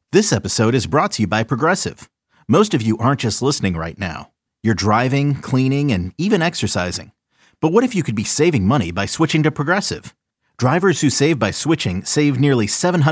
This episode is brought to you by Progressive. Most of you aren't just listening right now. You're driving, cleaning, and even exercising. But what if you could be saving money by switching to Progressive? Drivers who save by switching save nearly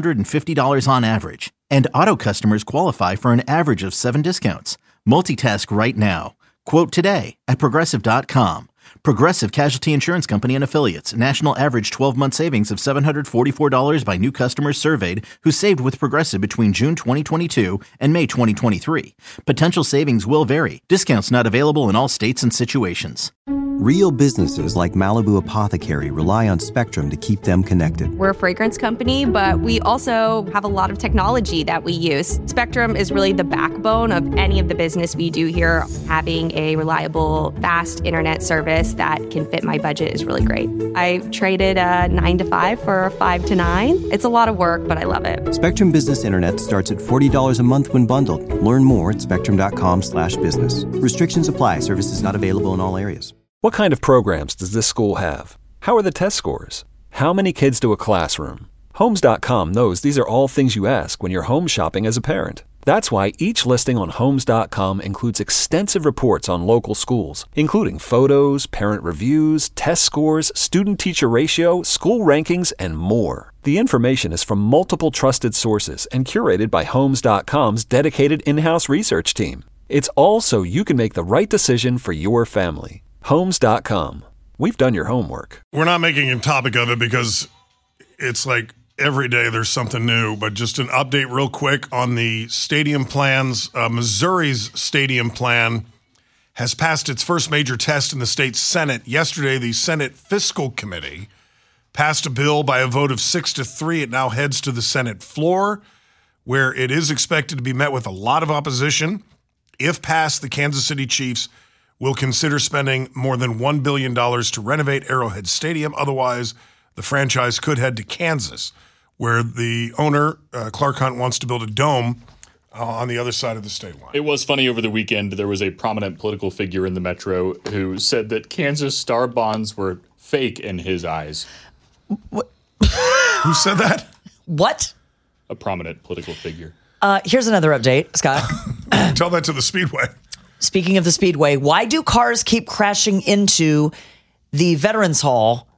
$750 on average. And auto customers qualify for an average of 7 discounts. Multitask right now. Quote today at Progressive.com. Progressive Casualty Insurance Company and Affiliates. National average 12-month savings of $744 by new customers surveyed who saved with Progressive between June 2022 and May 2023. Potential savings will vary. Discounts not available in all states and situations. Real businesses like Malibu Apothecary rely on Spectrum to keep them connected. We're a fragrance company, but we also have a lot of technology that we use. Spectrum is really the backbone of any of the business we do here. Having a reliable, fast internet service that can fit my budget is really great. I traded a 9 to 5 for a 5 to 9. It's a lot of work, but I love it. Spectrum Business Internet starts at $40 a month when bundled. Learn more at spectrum.com/business. Restrictions apply. Services not available in all areas. What kind of programs does this school have? How are the test scores? How many kids do a classroom? Homes.com knows these are all things you ask when you're home shopping as a parent. That's why each listing on Homes.com includes extensive reports on local schools, including photos, parent reviews, test scores, student-teacher ratio, school rankings, and more. The information is from multiple trusted sources and curated by Homes.com's dedicated in-house research team. It's all so you can make the right decision for your family. Homes.com. We've done your homework. We're not making a topic of it because it's like every day there's something new, but just an update real quick on the stadium plans. Missouri's stadium plan has passed its first major test in the state Senate. Yesterday, the Senate Fiscal Committee passed a bill by a vote of 6-3. It now heads to the Senate floor, where it is expected to be met with a lot of opposition. If passed, the Kansas City Chiefs will consider spending more than $1 billion to renovate Arrowhead Stadium. Otherwise, the franchise could head to Kansas, where the owner, Clark Hunt, wants to build a dome on the other side of the state line. It was funny over the weekend. There was a prominent political figure in the Metro who said that Kansas Star bonds were fake in his eyes. What? Who said that? What? A prominent political figure. Here's another update, Scott. Tell that to the Speedway. Speaking of the Speedway, why do cars keep crashing into the Veterans Hall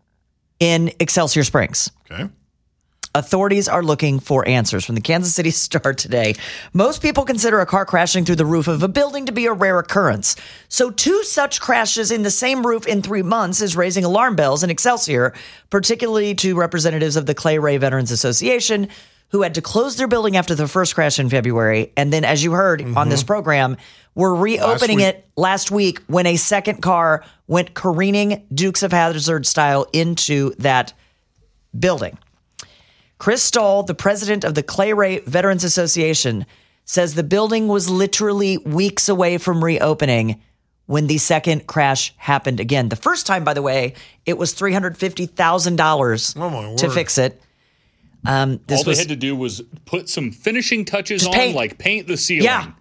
in Excelsior Springs? Okay. Authorities are looking for answers from the Kansas City Star today. Most people consider a car crashing through the roof of a building to be a rare occurrence. So 2 such crashes in the same roof in 3 months is raising alarm bells in Excelsior, particularly to representatives of the Clay Ray Veterans Association, who had to close their building after the first crash in February. And then, as you heard on this program, we're reopening it last week when a second car went careening Dukes of Hazzard style into that building. Chris Stahl, the president of the Clay Ray Veterans Association, says the building was literally weeks away from reopening when the second crash happened again. The first time, by the way, it was $350,000 to fix it. All they had to do was put some finishing touches on, like paint the ceiling. Yeah.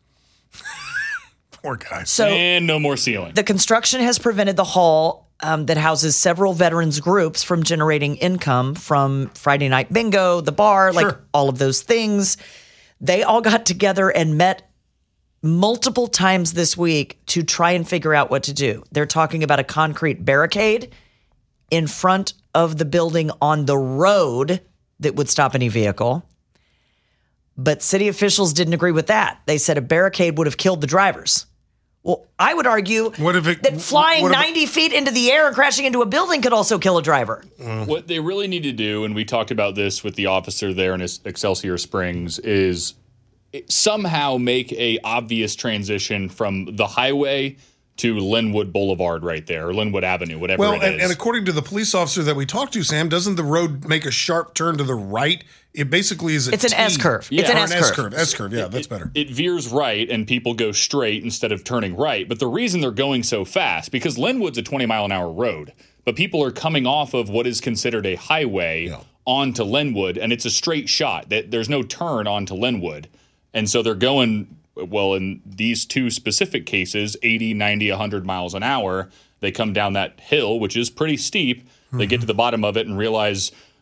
Poor guy. And no more ceiling. The construction has prevented the hall that houses several veterans groups from generating income from Friday night bingo, the bar, like all of those things. They all got together and met multiple times this week to try and figure out what to do. They're talking about a concrete barricade in front of the building on the road that would stop any vehicle. But city officials didn't agree with that. They said a barricade would have killed the drivers. Well, I would argue that flying 90 feet into the air and crashing into a building could also kill a driver. What they really need to do, and we talked about this with the officer there in Excelsior Springs, is somehow make a obvious transition from the highway to Linwood Boulevard right there, or Linwood Avenue, whatever it is. And according to the police officer that we talked to, Sam, doesn't the road make a sharp turn to the right? It basically is It's an S-curve. Yeah. It's an S-curve. S-curve, yeah, that's better. It veers right, and people go straight instead of turning right. But the reason they're going so fast, because Linwood's a 20-mile-an-hour road, but people are coming off of what is considered a highway onto Linwood, and it's a straight shot. There's no turn onto Linwood. And so they're going, well, in these 2 specific cases, 80, 90, 100 miles an hour. They come down that hill, which is pretty steep. They get to the bottom of it and realize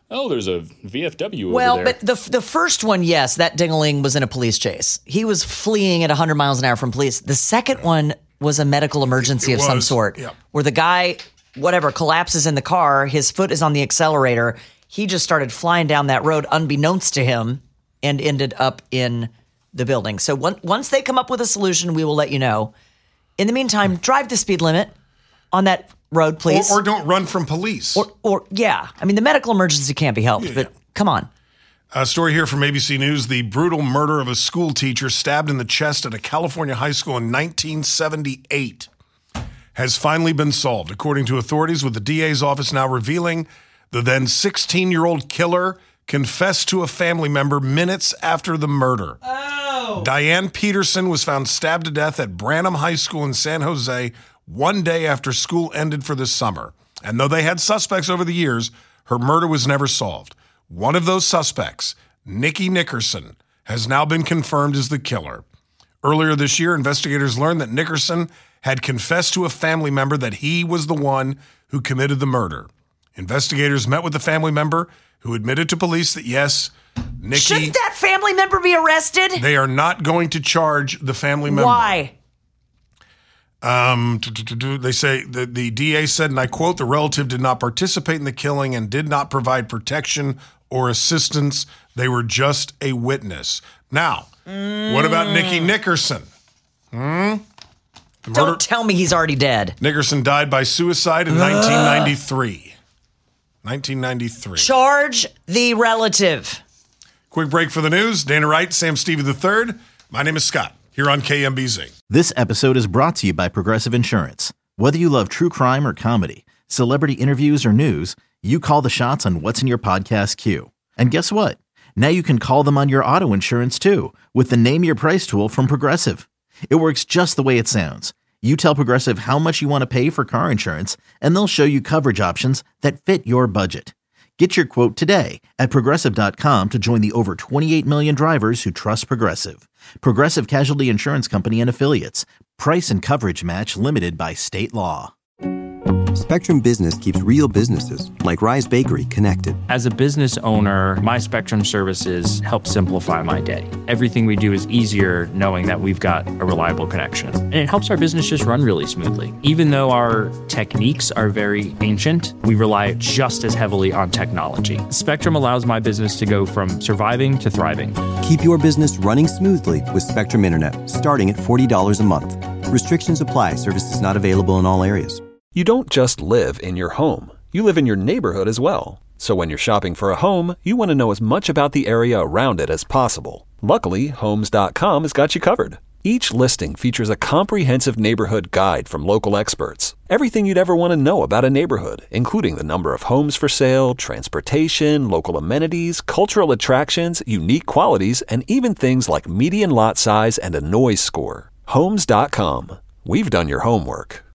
Oh, there's a VFW Well, over there. but the first one, yes, that ding-a-ling was in a police chase. He was fleeing at 100 miles an hour from police. The second one was a medical emergency of some sort, where the guy, whatever, collapses in the car. His foot is on the accelerator. He just started flying down that road unbeknownst to him and ended up in the building. So once they come up with a solution, we will let you know. In the meantime, drive the speed limit on that road, please. Or don't run from police. Or yeah. I mean, the medical emergency can't be helped, but come on. A story here from ABC News. The brutal murder of a school teacher stabbed in the chest at a California high school in 1978 has finally been solved, according to authorities, with the DA's office now revealing the then 16-year-old killer confessed to a family member minutes after the murder. Oh. Diane Peterson was found stabbed to death at Branham High School in San Jose one day after school ended for the summer. And though they had suspects over the years, her murder was never solved. One of those suspects, Nikki Nickerson, has now been confirmed as the killer. Earlier this year, investigators learned that Nickerson had confessed to a family member that he was the one who committed the murder. Investigators met with the family member who admitted to police that, yes, Nikki... Shouldn't that family member be arrested? They are not going to charge the family member. Why? They say the DA said, and I quote, "The relative did not participate in the killing and did not provide protection or assistance. They were just a witness." Now, what about Nikki Nickerson? Don't tell me he's already dead. Nickerson died by suicide in 1993. 1993. Charge the relative. Quick break for the news. Dana Wright, Sam Stevie III. My name is Scott, here on KMBZ. This episode is brought to you by Progressive Insurance. Whether you love true crime or comedy, celebrity interviews or news, you call the shots on what's in your podcast queue. And guess what? Now you can call them on your auto insurance too with the Name Your Price tool from Progressive. It works just the way it sounds. You tell Progressive how much you want to pay for car insurance, and they'll show you coverage options that fit your budget. Get your quote today at Progressive.com to join the over 28 million drivers who trust Progressive. Progressive Casualty Insurance Company and Affiliates. Price and coverage match limited by state law. Spectrum Business keeps real businesses, like Rise Bakery, connected. As a business owner, my Spectrum services help simplify my day. Everything we do is easier knowing that we've got a reliable connection. And it helps our business just run really smoothly. Even though our techniques are very ancient, we rely just as heavily on technology. Spectrum allows my business to go from surviving to thriving. Keep your business running smoothly with Spectrum Internet, starting at $40 a month. Restrictions apply. Services not available in all areas. You don't just live in your home. You live in your neighborhood as well. So when you're shopping for a home, you want to know as much about the area around it as possible. Luckily, Homes.com has got you covered. Each listing features a comprehensive neighborhood guide from local experts. Everything you'd ever want to know about a neighborhood, including the number of homes for sale, transportation, local amenities, cultural attractions, unique qualities, and even things like median lot size and a noise score. Homes.com. We've done your homework.